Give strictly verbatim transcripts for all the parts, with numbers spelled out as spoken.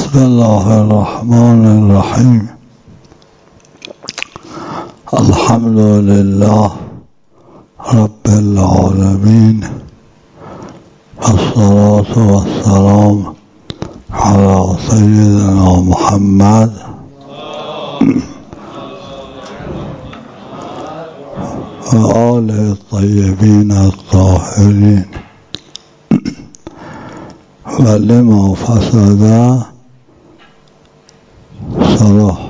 بسم الله الرحمن الرحیم. الحمد لله رب العالمین، الصلاة والسلام على سیدنا محمد و آله الطیبین الطاهرین و لما فسد صلاح.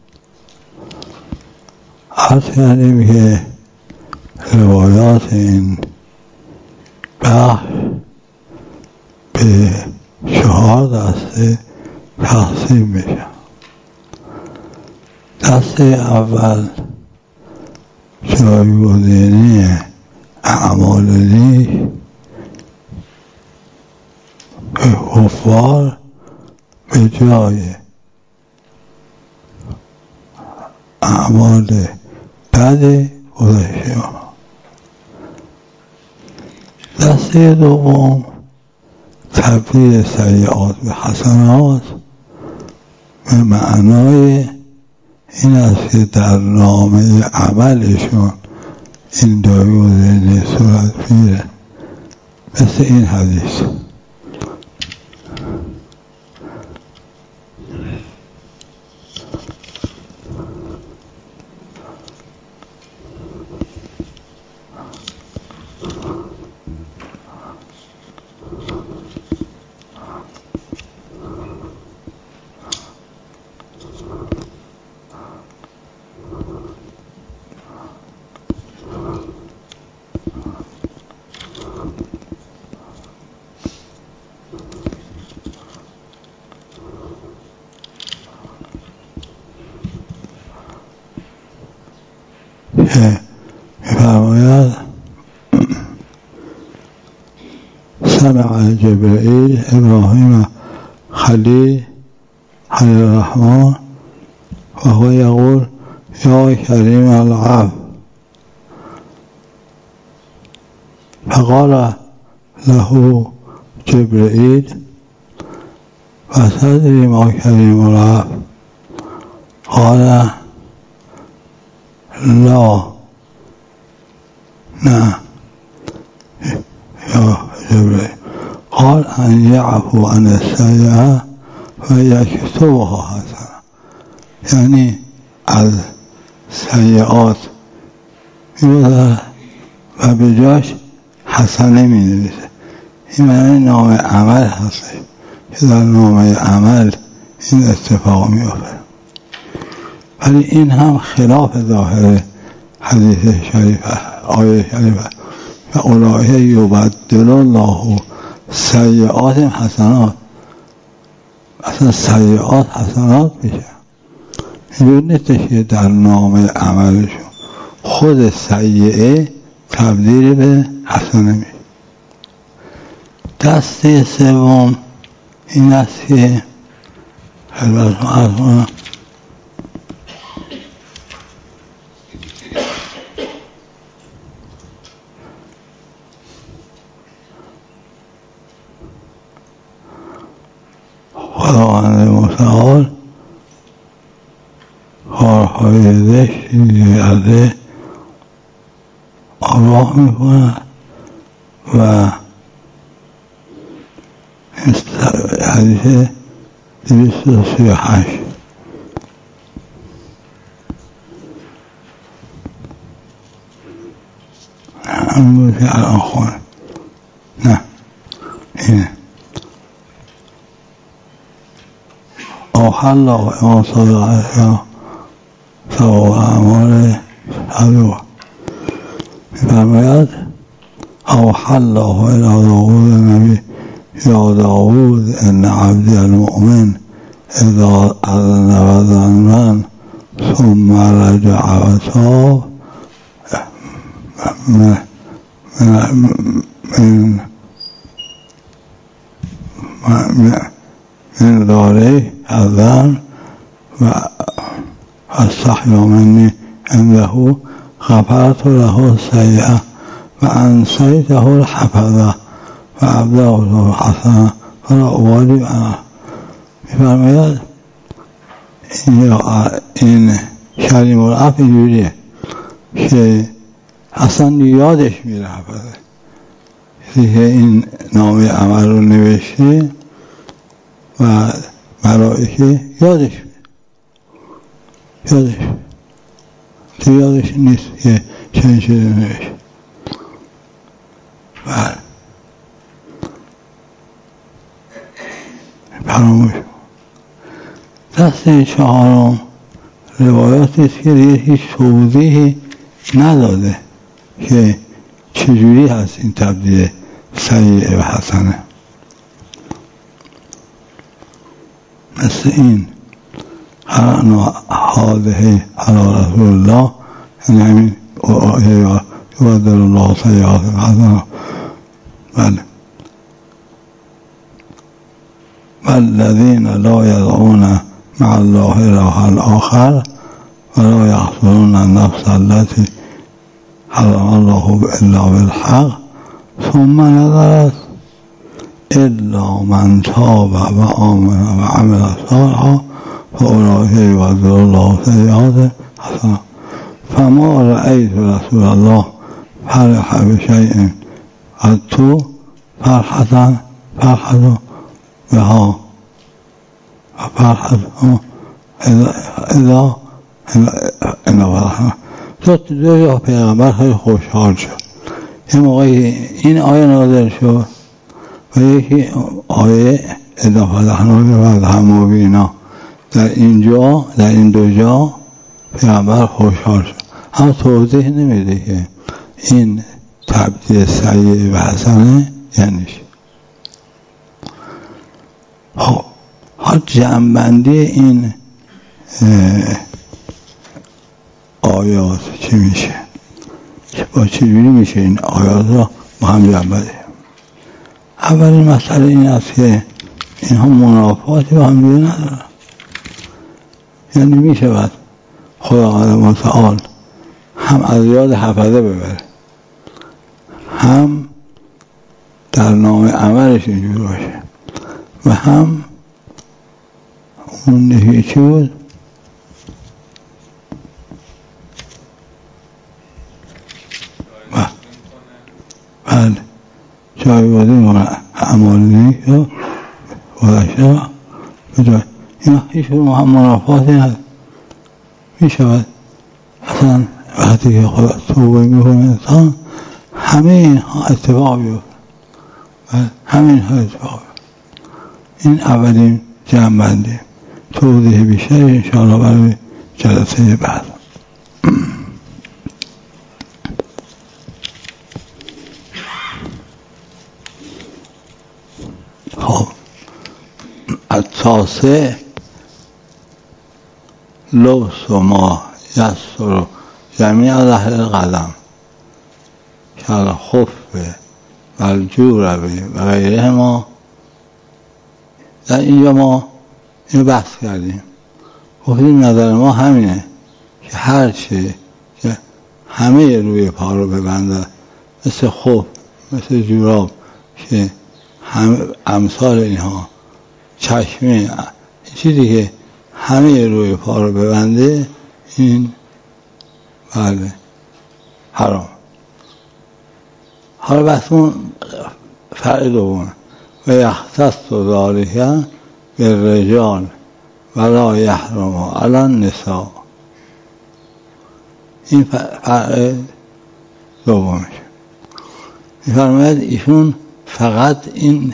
عرض کردیم که روایات این بحث به چهار دسته تقسیم میشه. دسته اول جایگزینی اعمال نیک که کفار به جای اعمال بد گذاشته. دسته دوم تبدیل سیئات به حسنات به معنای این است که در نامه عملشون این جایگزینی صورت میگیره، مثل این حدیث. که می‌فرماید سمع جبرئیل ابراهیم خلیل خلیل الرحمن و هو یقول یا کریم العفو، فقال له جبرئیل و تدری ما کریم العفو؟ قال لا نه یا جبرئیل. قال ان یعفو عن السیئة و یکتبها حسنة، یعنی از سیئات می‌گذرد و به جاش حسنه می‌نویسه. این معنی نامه عمل هست که در نامه عمل این اتفاق می‌افتد. ولی این هم خلاف ظاهر حدیث شریف آیه شریف و اولئک یبدل الله سیئاتهم حسنات. اصلا سیئات حسنات میشه. اینجور نیست که در نام عملشون خود سیئه تبدیل به حسنه میشه. دسته سوم این است که خدمتتون عرض کنم خداوند متعال کارهای زشتی از آگاه میکند و حدیث دویست و سی و هشت همین بود که الان خونه نه اینه اوحل الله امام صادق علیه ثواب اعمال حلوه. می‌فرماید اوحل الله الی داوود نبی یا داوود ان عبدی المؤمن اذا اذنب ذنبا ثم رجع و تاب من من من من داره الذنب و استحیا منی عنده غفرت له السیئة و انسیته الحفظة و ابدأه الحسنة فلا اوالي عنه. میفرماید این, این کلیم العفو اینجوریه که اصلا یادش میره حفظه کسی که این نامه عمل رو نوشته و ملائکه یادش میره یادش تو یادش نیست که چند چیزی نوشته. بله فراموش. دسته چهارم روایاتی است که دیگه هیچ توضیحی نداده که چجوری هست این تبدیل سیئه و حسنه. مثل این قرأنا هذه علی رسول الله، یعنی همین یبدل الله سیئات حسنات. بله والذین لا یدعون مع الله إلها آخر ولا يقتلون النفس التي حرم الله إلا بالحق ثم نظرت إلا من تاب وآمن وعمل صالحا فأولئك يبدل الله سيئات حسنات. فما رأيت رسول الله فرح بشيء قط فرحة فرحة بها فرحة اذا اذا اذا تو دو یا پیغمبر خیلی خوشحال شد. یه موقعی این آیه نازل شد و یکی آیه اذا فتحنا لك فتحا مبینا، در اینجا در این دو جا پیغمبر خوشحال شد. اما توضیح نمیده که این تبدیل سیئه و حسنه یعنی چی. خب حال جمع‌بندی این آیات چی میشه؟ با چجوری میشه این آیات را با هم جمع‌بندی؟ اولین مسئله این است که اینها منافاتی با هم دیگه ندارن. یعنی میشود خداوند متعال هم از یاد حفظه ببره، هم در نام عملش اینجور باشه، و هم اون نهی چی بود؟ بله جایگزین میکنه اعمال نیک یا گذشته بجای این هیچ هم منافاتی نداره. میشود اصلا وقتی که خدا توبه میکنه انسان همه اینها اتفاق بیفته، همه اینها اتفاق بیفته. این اولین جمع‌بندی. توضیح بیشتر انشاءالله برای جلسه بعد. خب التاسع لبس ما یسر جمیع اهل القدم کالخف و الجورب و غیره. ما در اینجا ما اینو بحث کردیم، گفتیم نظر ما همینه که هر چی که همه روی پا رو ببنده، مثل خف، مثل جوراب که هم امثال اینها، چشمه، چیزی که همه روی پا رو ببنده، این بله حرام. حالا بحثمون فرع دومه و یختص ذالک بالرجال ولا یحرم علی النساء. این فرع دومش می‌فرماید ایشون فقط این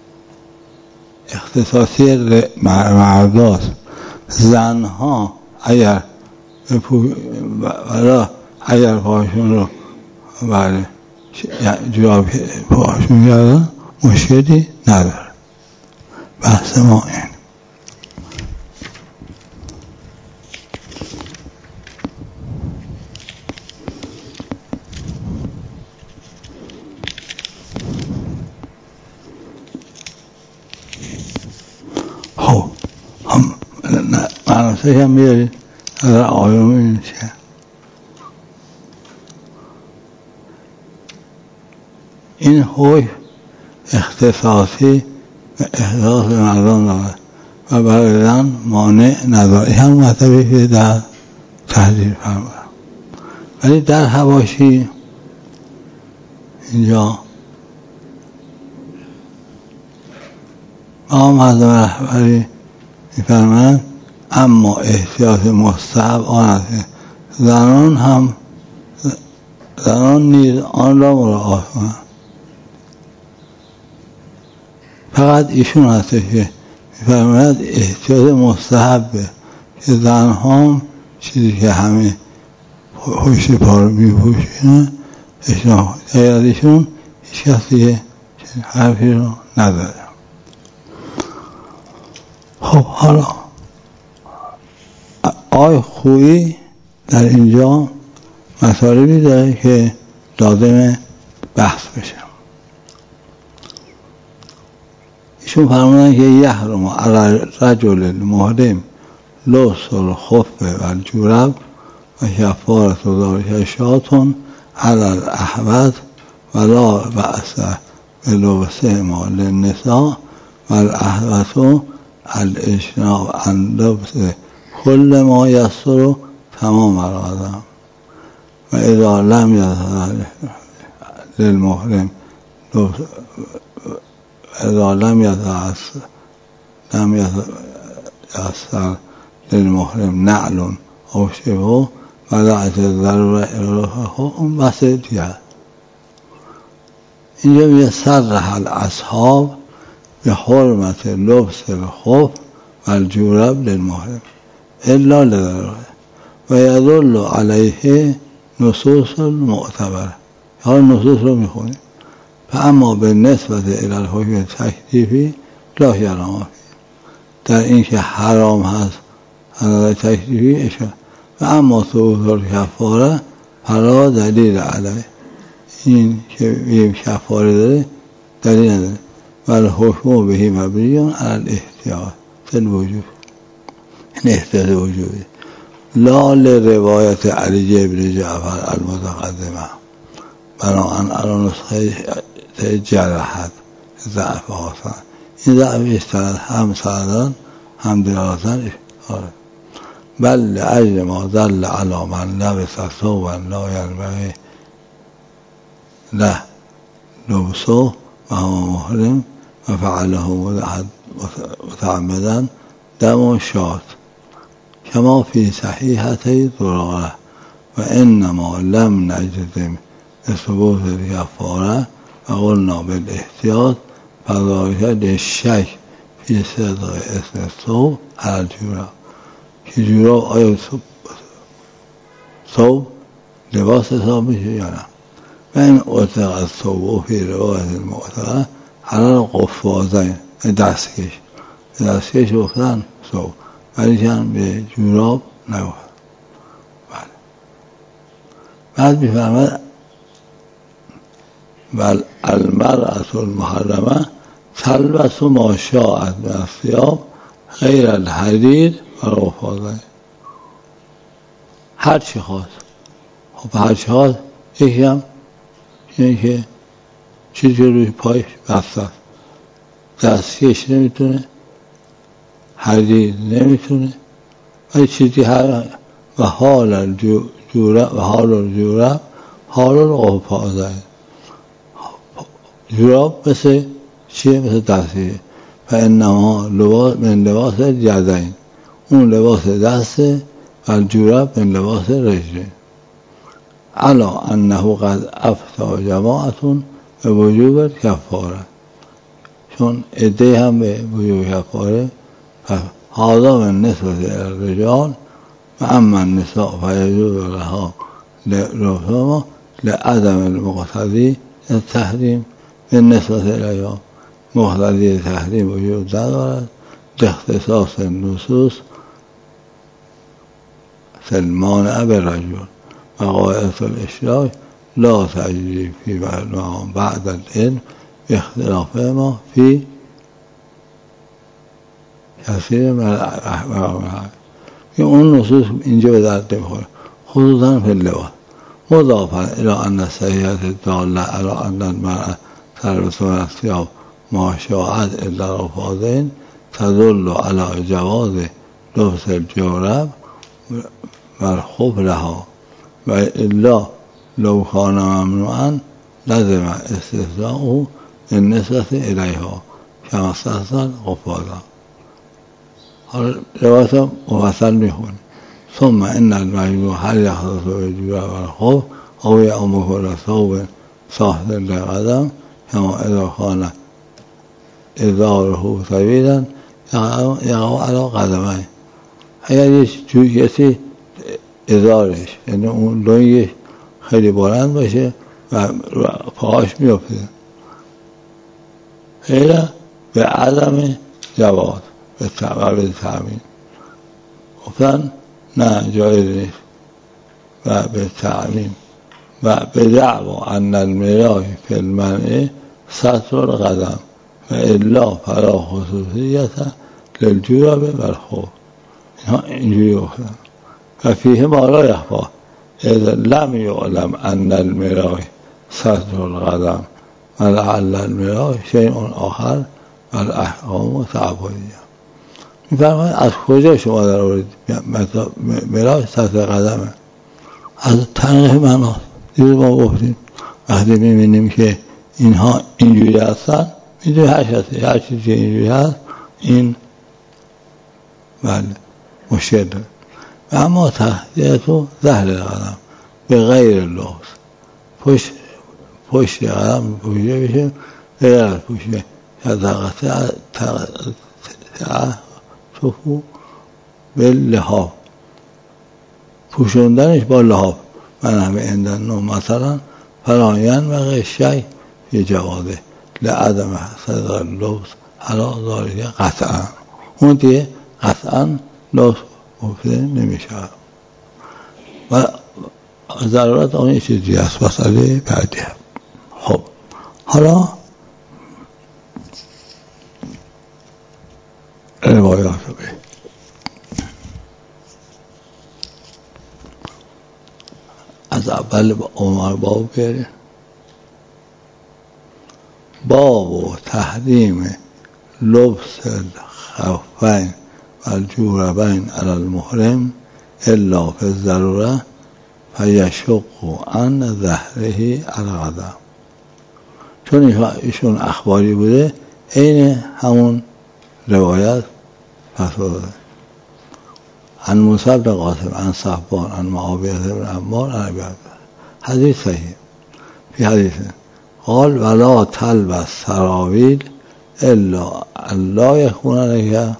اختصاصی مرداست. زنها اگر ولا اگر پاهاشون رو بله جواب پاهاشون کردن مشکلی نداره. بحث ما این. خب هم معناسه هم بیارید از آیوم این چه این حکم اختصاصی به احداث مردان دارد و برای زن مانع نداره. هم مطلبی که در تحریر فرمودم. ولی در حواشی اینجا آقا معظم رهبری می‌فرمایند اما احتیاط مستحب آن است که زنان هم زنان نیز آن را مراعات کنند. فقط ایشون هست که می‌فرماید احتیاط مستحبه که زنها هم چیزی که همه پشت پا رو می‌پوشن اشنا غیر از ایشون هیچ کسی حرفی رو نداره. خب حالا آقای خویی در اینجا مطالبی داره که لازم بحث بشه. ایشون فرمودن که یحرم علی رجل المحرم لبس الخف و الجورب و کفارة ذلک شاة علی الاحوط ولا بأس بلبسهما للنساء والاحوط الاجتناب عن لبس كل ما يستر تمام العظم و اذا لم يظهر للمحرم اذا لم يظهر لم يظهر للمحرم نعل او شبه ودعت الضروره اون بحث دیگر. اینجا میگه صرح الاصحاب به حرمت لبس الخف و الجورب للمحرم الا لضروره و یدل علیه نصوص معتبره. حالا نصوص رو میخونیم. فاما به نسبت الی الحکم تکلیفی لا حرام در این که حرام هست از تکلیفی اشاره و اما ثبوت الکفاره فلا دلیل علیه این که یه کفاره داره دلیل نداره ولی حکم بهی مبنی علی الاحتیاط فی الوجوب این احتیاط وجوبی لا لروایت علی بن جعفر المتقدمه بنابراین الان نسخه جرحت ضعف آسان این ضعف اشترد هم سندن هم درازن بل لأجل ما دل علی من لبس ثوبا لا ينبغي له لبسه و هو محرم و فعله متعمدا دم شاة کما فی صحیحتی ذراعه و انما لم نجزم ثبوت الکفاره و قلنا بالاحتیاط فذلک للشک فی صدق اسم الثوب علی الجورب که جورب آیا ثوب لباس حساب میشه یا نه. و این اطلق از ثوب و فی روایت المعتقه علی قفازین دستکش دستکش گفتن ثوب ولی چند به جوراب نگفت. بله. بعد میفرمد بل المرأة المحرمه تلبس ما شاءت من الثياب غیر الحریر و قفازین هر چی خواست. خب هر چی خواست یکی هم اینه که چیزی روی پایش بسته است دستکش نمیتونه حریر نمیتونه ولی چیزی هر و حال الجورب و حال الجورب حال القفازین جوراب مثل چیه؟ مثل دستکش فانما لباس من لباس اليدین اون لباس دسته و الجورب من لباس رجل علا انه قد افتى جماعتون به وجوب الکفاره چون عده هم به وجوب کفاره هذا من نسبت الرجال و اما النساء فیجوز لها لرفضهما لعدم المقتضی التحریم من نسبت الیها مقتضی تحریم وجود ندارد لاختصاص النصوص فی المانع بالرجل و قاعدة الاشراک لا تجری فی بعد العلم باختلاف ما فی کثیر من الاحکام که اون نصوص اینجا به درد نمیخوره خصوصا فی اللباس مضافا الی ان صحیحت داله علی ان المرأة تلبس من الثياب ما شاءت الا القفازین تدل علی جواز لبس الجورب و الخف لها و الا لو کان ممنوعا لزم استثناءه بالنسبة الیها کما استثنى قفازا. حالا روایت مفصل میخونی. ثم ان المجموع هل یختص بالجورب و الخف او یعم کل ثوب ساخت لقدم کما اذا کان ازاره طویلا یقع علی قدمه. اگر یه کسی ازارش یعنی اون لنگش خیلی بلند باشه و پاهاش میافته خیلی به عدم جواز به تعمیم گفتن نه جایز نیست و به تعمیم و به دعوا ان المراه فی المنع ستر القدم و الا فلا خصوصیت للجورب و الخف. اینها اینجوری گفتن و فیه ما لا یخفی اذا لم یعلم ان المراه ستر القدم و لعل المراه شیء آخر و الاحکام تعبدیه. میفرماید از کجا شما در آورید مراه ستر قدمه؟ از تنقیح مناست. دیگه ما گفتیم وقتی میبینیم که اینها اینجوری هستن میدونی هر شخصی هر چیزی که اینجوری هست این بله مشکل داره. و اما تحتیت و زهر قدم به غیر لبس پشت پشت قدم پوشیده بشه غیر از پوشیده تفو به لحاف پوشوندنش با لحاف من همه اندن نو مثلا فراین و غشی یه جواده لعدم صدر لبس حالا داری قطعا اون دیگه قطعا لبس گفته نمیشه و ضرورت آن یه چیزی هست مسئله بعدی. خب حالا روایات رو بید از اول عمر باب بیاره. باب و تحریم لبس الخفین و الجوربین علی المحرم الا فی الضروره فیشق عن ظهره علی القدم. چون ایشون اخباری بوده عین همون روایت فتوا عن موسی بن قاسم عن صحبان عن معاویه بن عمار عن ابی بکر حدیث صحیح فی حدیث قال ولا تلبس سراویل الا ان لا یکون علیها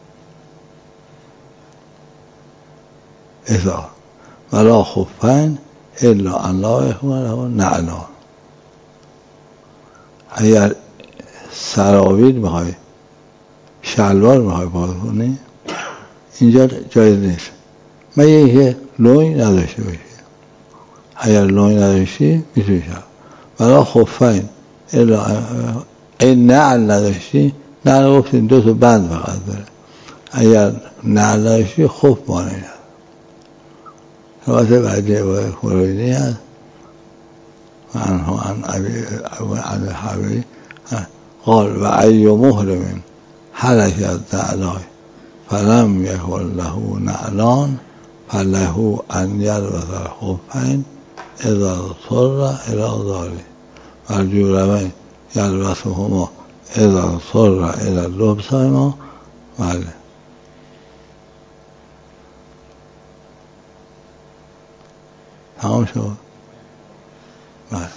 ازار ولا خفین الا ان لا یکون علیها نعلان. اگر سراویل میخوای شلوار میخوای باز کنی اینجا جایز نیست مگه اینکه لوی نداشته باشی. اگر لوی نداشتی میتونی شد ولا خفین الا این نعل نداشتی نعل گفتیم دو تا بند فقط داره اگر نعل نداشتی خف مانه ند. روایت بعدی و خروینی هست عنه عن ابی حبیب قال و ای محرم حرکت نعلای فلم یکن له نعلان فله ان یلبس الخفین اذا اضطر الی ذلک و الجوربین یلبسهما اذا اضطر الی لبسهما. بله تمام شد. بله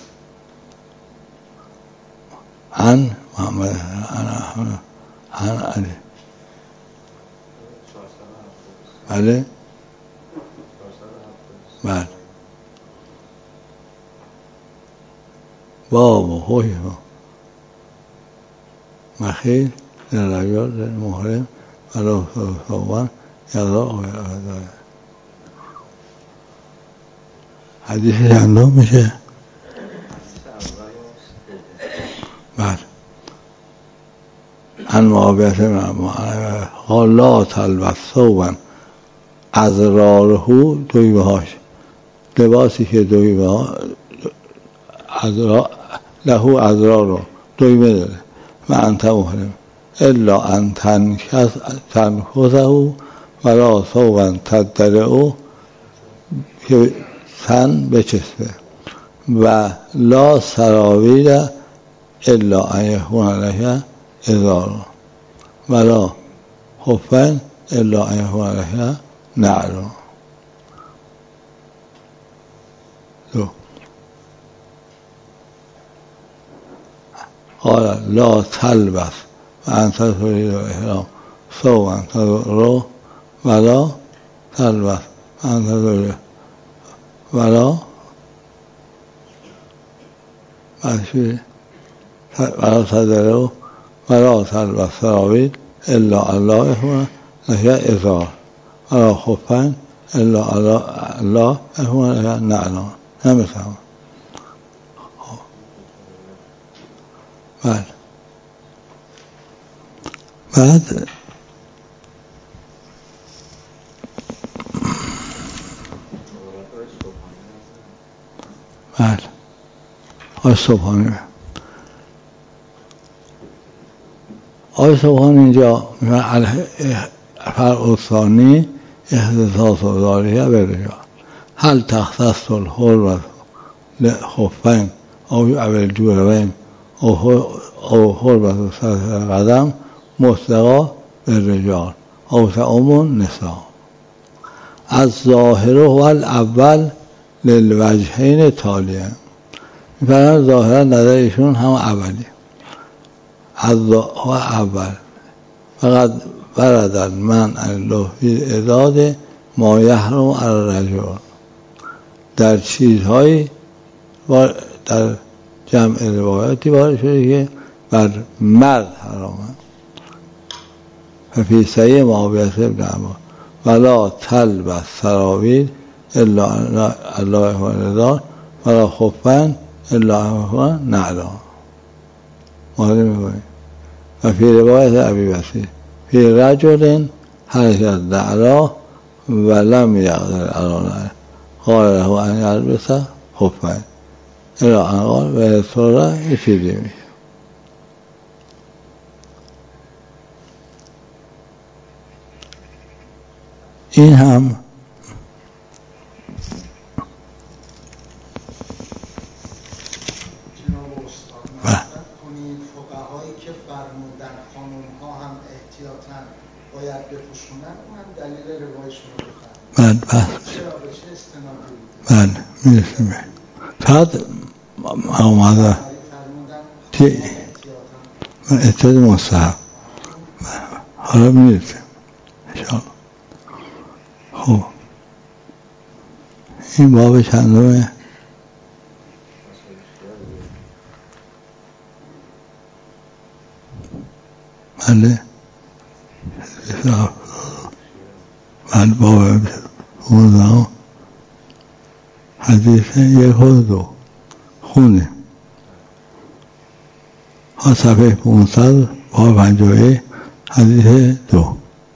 عن محمد عن عن علی بله بله باب و خوی مخیل در ریاض در محرم ولا صوبان یضا و یضا. حدیث چندم میشه؟ بله عن معاویه بن عمار قال لا تلبس ثوبا ازراره دویبه هاش لباسی که دویبه ها ازرا له ازرار دویبه داره و انت محرم الا ان تنکسه ولا ثوبا تدرعه که تن بچسبه و لا سراویل الا ان یکون لک ازار ولا خفین الا ان یکون لک نعل. دو قال لا تلبس وانت تريد احرام ثوبا تضره ولا تلبس وانت تريد ولا ولا تدره ولا تلبس سراویل الا الله يكون لك ازار ولا خفین الا الله يكون لك نعل. نمیفهم. بعد بعد بعد آی صبحانی آی صبحانی اینجا فرع ثانی اختصاص و داریه برجا هل تختص الحرمة لخفین او اول جوربین او حرمة سطح القدم مطلقا بالرجال او تعم النساء. الظاهر هو الاول للوجهین تالیه. میفرماید ظاهرا نظر ایشون هم اولی هو اول فقط ورد المنع اللفظی ازاد ما یحرم علی الرجل در چیزهایی در جمع روایاتی وارد شده که بر مرد حرامه. ففی صحیح معاویه ابن عمار ولا تلبس سراویل الا الله یکون ولا خفین الا یکون نعلا. معلوم می‌کنیم. و فی روایت ابی بصیر فی رجل حرکت نعلا ولم یقدر علی نعل قال له ان یلبس خفین الی ان قال و اضطر یفیدی میشه. این هم بعد بحث بعد میرسیم فقط آمده که احتیاط مستحب حالا میرسیم انشاءالله. خب این باب چندمه؟ بله بعد باب خونده حدیث یک و دو خونه ها صفحه پونصد باب پنجاه حدیث دو.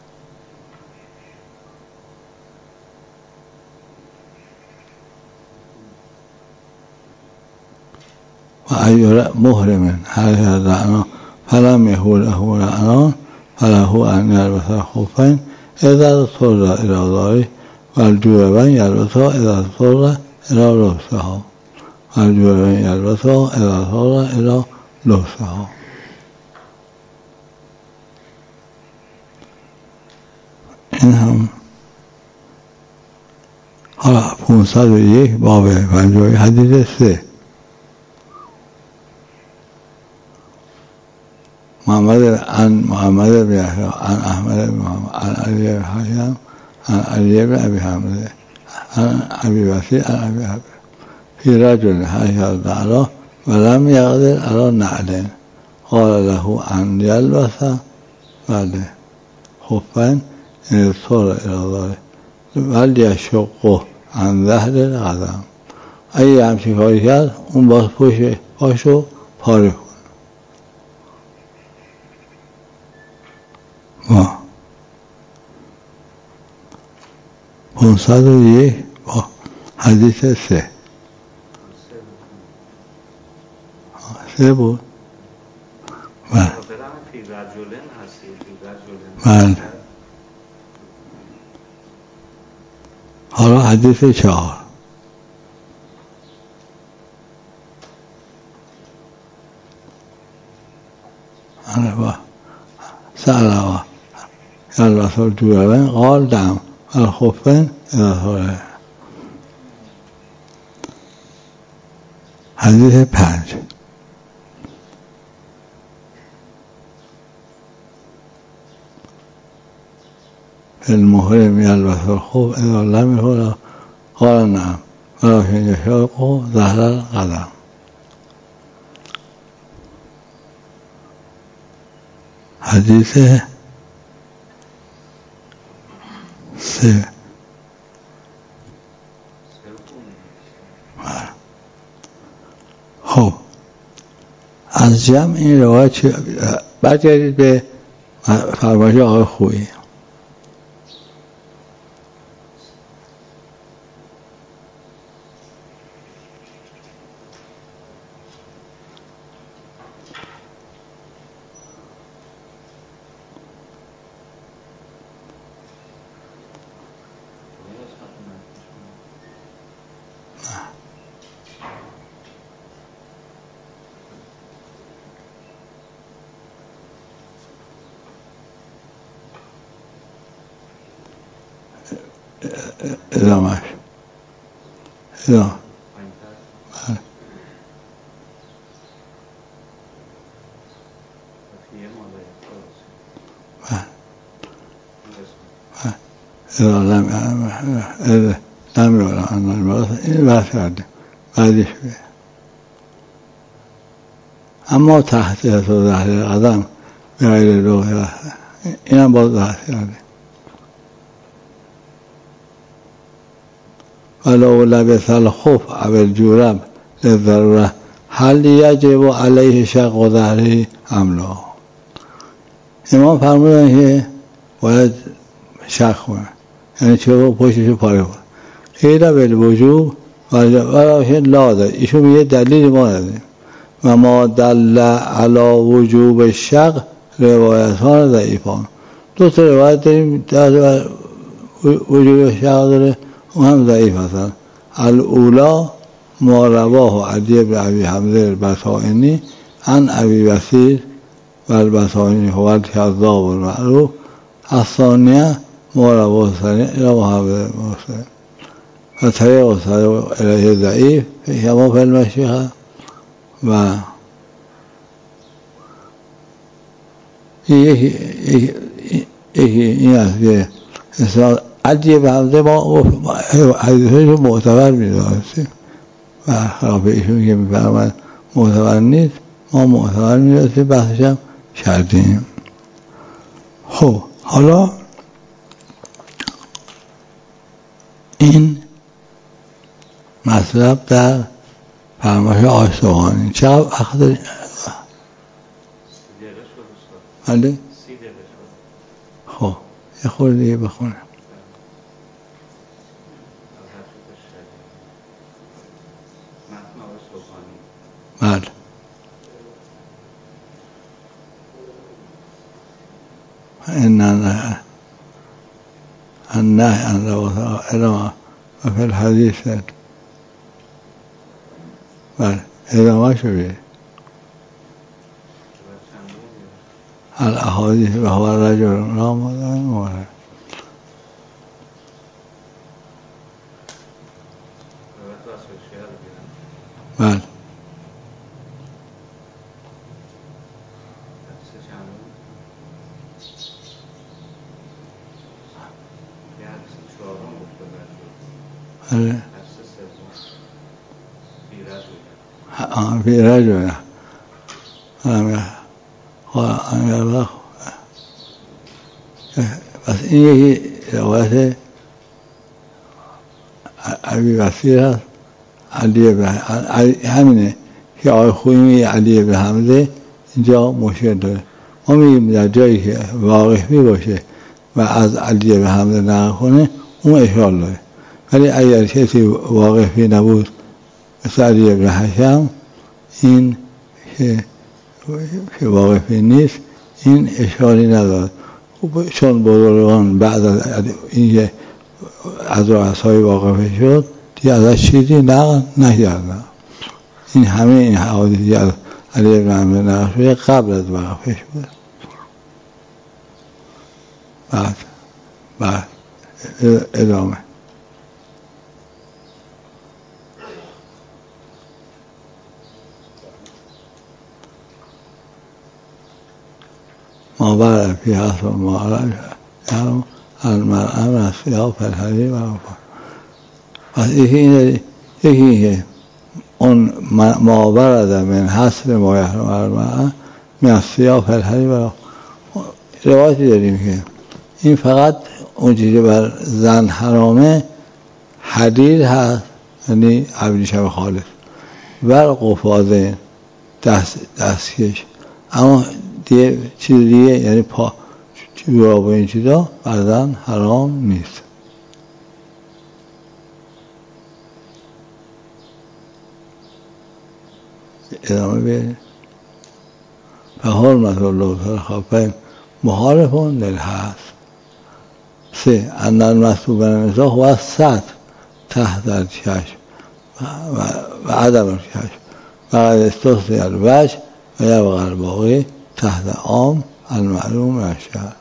و ایور محرم حرکت رعنا فلم یهو له رعنان فله ان یلبس خفین اذا اضطر الى ذلك والجوربین یلبسها اذا اضطر الى لبسها والجوربین یلبسها اذا اضطر الى لبسها. این هم حالا پونصد و یک باب پنجاه حدیث سه محمد عن محمد بن يحيى عن احمد بن محمد عن علي بن حاتم عن علي بن ابي حامد عن ابي بصير عن ابي حاتم في رجل حركت نعله ولم يقدر على نعل قال له ان يلبس بعد خفين ان اضطر الى ذلك وليشقه عن ظهر القدم. اگه همچین کاری کرد اون باز پشت پاشو پاره کن. ما پونصد و یک با حدیث سه سه بود. بله فی رجلن هستی فی رجلن. بله. حالا حدیث چهار. أنا با سأل الرسول جوابا قال دعم الخفين إذا صلى. حدیث پنج. المحرم يلبس الخف إذا لم يكن قال نعم ولكن يشق ظهر القدم. حدیث سه. خب از جمع این روایت برگردید به فرمایش آقای خویی. ادامهش ادامه اذا لم اذا لم يعلم ان المرأة این بحث کردیم بعدش بید. اما تحت و ظهر قدم به غیر لوح این هم باز بحث کردیم. ولو لبس الخف او الجورب للضروره هل یجب علیه شق ظهره ام لا. امام فرمودن که باید شق کنه، یعنی چه پشتشو پاره کنه. غیر بالوجوب ولکن لا داره. ایشون میگه دلیل ما نداریم و ما دل علی وجوب الشق روایتان ضعیفان. دو تا روایت داریم در وجوب شق داره، اون هم ضعیف هستن. الاولا ما رواه عدی بن ابی حمزه البصائنی عن ابی بصیر و البصائنی هو الکذاب المعروف. الثانیه ما رواه سنی الى محمد مسلم و طریق صدق الیه ضعیف کما فی المشیخه. و یکی یکی این است که اسناد عدی به حمزه ما حدیثش معتبر می‌دانستیم و خلاف ایشون که می‌فرماید معتبر نیست، ما معتبر می‌دانستیم، بحثش هم کردیم. خب حالا این مطلب در فرمایش آقای سبحانی چقدر وقت داریم؟ بله؟ خب یه خورده دیگه بخونم. بله. این نه النهی عن رواه ادامه و فی الحدیث. بله ادامه شوید. الاحادیث و هو رجل رامضان مورد. بله فی رجل بس این یکی روایت ابی بصیر هست علی ابن همینه که آقای خویی میگه علی ابن حمزه اینجا مشکل داره. ما میگیم در جایی که واقفی باشه و از علی ابن حمزه نقل کنه اون اشکال داره، ولی اگر کسی واقفی نبود مثل علی ابن حشم این که واقفی نیست این اشکالی ندارد. چون بزرگان بعد از اینکه از رؤسای واقفه شد دیگه ازش چیزی نقل نکردن. این همه این حوادثی از علی بن عمرو نقل شده قبل از واقفه شده. بعد بعد ادامه ما برد فی حسب ما علیه المرأة من الثياب فالحرير والأنفال. پس یکی اینه، یکی اینه اون ما برد من حسب ما یحرم المرأة من الثياب فالحرير والأنفال. روایتی داریم که این فقط اون چیزی بر زن حرامه حریر هست، یعنی ابریشم خالص، و قفازه دست دستکش، اما دیگه چیز دیگه یعنی پا جوراب و این چیزا بر زن حرام نیست. ادامه بیاریم. فحرمت اللبس الخفین مخالفون للحذف. سه ان المسبوق بالنساء هو الستر تحت الچشم و عدم الچشم و قد استثنی الوجه و یبقی الباقی تحت عام المعلوم من الشرع.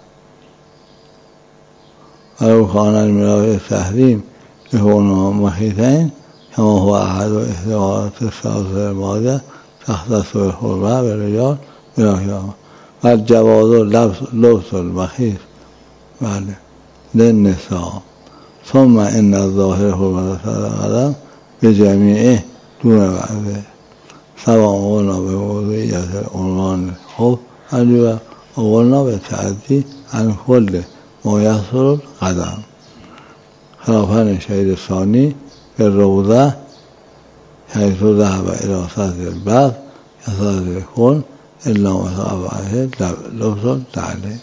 ولو كان المراد التحريم لكونهما مخيطين كما هو أحد احتمالات الثلاثة الماضية تختص بالحرمة بالرجال بلا خلاف. والجواز لبس المخيط بله للنساء. ثم إن الظاهر حرمة القدم بجميعه دون بعضه سواء قلنا بوضعية العنوان الخف الجواب وقلنا بالتعدي عن كل ما يحصل القدم خلافاً الشهيد الثاني بالروضة حيث ذهب إلى سطر البعض كسطر الكون إلا ما عليه لبس التعليم.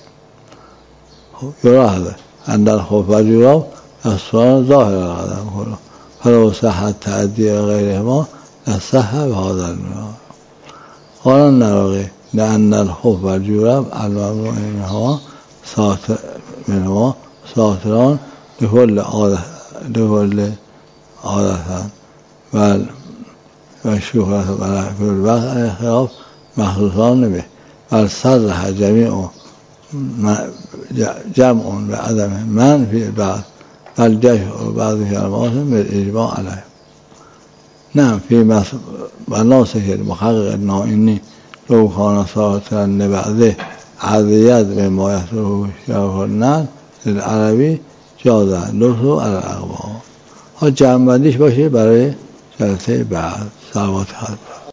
يلاحظ أن الخف والجواب يحصلان ظاهر القدم كله، فلو صح التعدي غيرهما لصح بهذا المعنى. قال النووي لأن الخف والجورب الممنوع منهما ساتر منهما ساتران لكل عادة لكل عادة والشهرة في الوقت الخلاف مخصوصان به بل صرح جميع جمع بعدم من في البعض بل جشع بعض كلمات بالإجماع عليه. نعم في مناسك المحقق النائني لو كان ساترا لبعضه عذيات مما يحصله شرف النار للعربی جازه لطفو على الاقوام. ها جمع بندیش باشه برای جلسه بعد. صلوات حضرت